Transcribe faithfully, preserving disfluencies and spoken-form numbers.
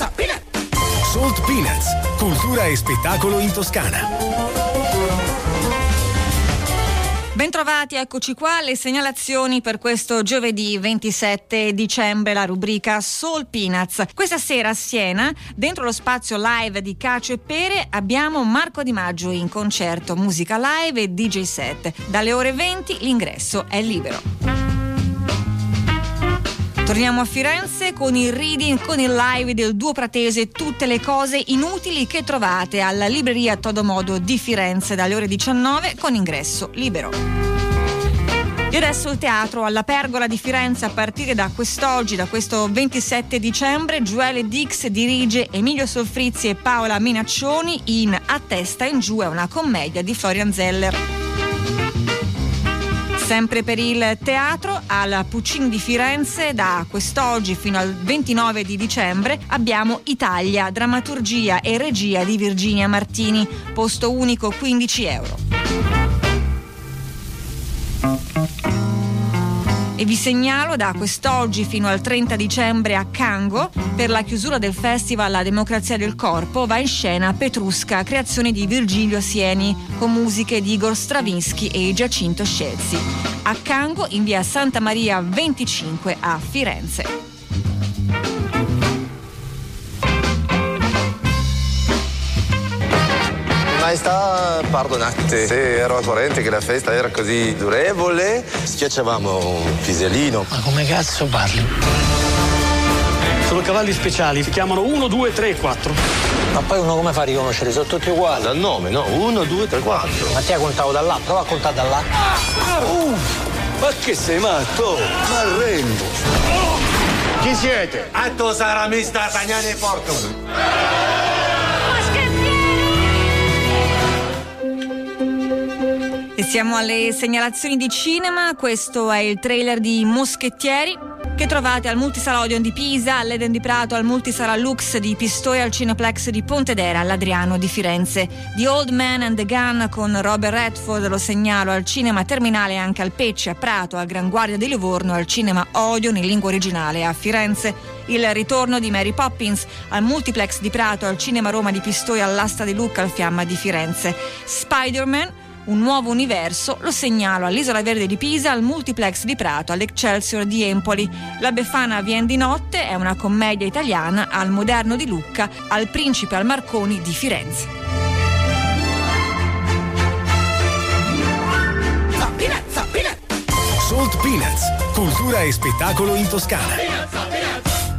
Salt Peanuts, cultura e spettacolo in Toscana. Bentrovati, eccoci qua, le segnalazioni per questo giovedì ventisette dicembre, la rubrica Salt Peanuts. Questa sera a Siena, dentro lo spazio live di Cacio e Pere, abbiamo Marco Di Maggio in concerto, musica live e D J set. Dalle ore venti l'ingresso è libero. Torniamo a Firenze con il reading, con il live del duo pratese Tutte le cose inutili che trovate alla libreria Todomodo di Firenze dalle ore diciannove con ingresso libero. E adesso il teatro alla Pergola di Firenze a partire da quest'oggi, da questo ventisette dicembre. Gioele Dix dirige Emilio Solfrizzi e Paola Minaccioni in A testa in giù, è una commedia di Florian Zeller. Sempre per il teatro, al Puccini di Firenze, da quest'oggi fino al ventinove di dicembre, abbiamo Italia, drammaturgia e regia di Virginia Martini, posto unico quindici euro. E vi segnalo da quest'oggi fino al trenta dicembre a Cango, per la chiusura del festival La Democrazia del Corpo, va in scena Petrusca, creazione di Virgilio Sieni, con musiche di Igor Stravinsky e Giacinto Scelsi. A Cango, in via Santa Maria venticinque a Firenze. Maestà, pardonate se ero a corrente che la festa era così durevole. Schiacciavamo un pisellino. Ma come cazzo parli? Sono cavalli speciali, si chiamano uno, due, tre e quattro. Ma poi uno come fa a riconoscere? Sono tutti uguali. Dal nome, no? uno, due, tre, quattro. Ma ti hai contato da là? Prova a contare da là. Uh, ma che sei matto? Ma arrendo. Chi siete? Atto sarà mister Tagnani e Porto. E siamo alle segnalazioni di cinema. Questo è il trailer di Moschettieri, che trovate al Multisala Odeon di Pisa, all'Eden di Prato, al Multisala Lux di Pistoia, al Cineplex di Pontedera, all'Adriano di Firenze. The Old Man and the Gun con Robert Redford lo segnalo al Cinema Terminale, anche al Pecce a Prato, al Gran Guardia di Livorno, al Cinema Odeon in lingua originale a Firenze. Il ritorno di Mary Poppins al Multiplex di Prato, al Cinema Roma di Pistoia, all'Asta di Lucca, al Fiamma di Firenze. Spider-Man, un nuovo universo, lo segnalo all'Isola Verde di Pisa, al Multiplex di Prato, all'Excelsior di Empoli. La Befana vien di notte è una commedia italiana al Moderno di Lucca, al Principe al Marconi di Firenze. Salt Peanuts, cultura e spettacolo in Toscana.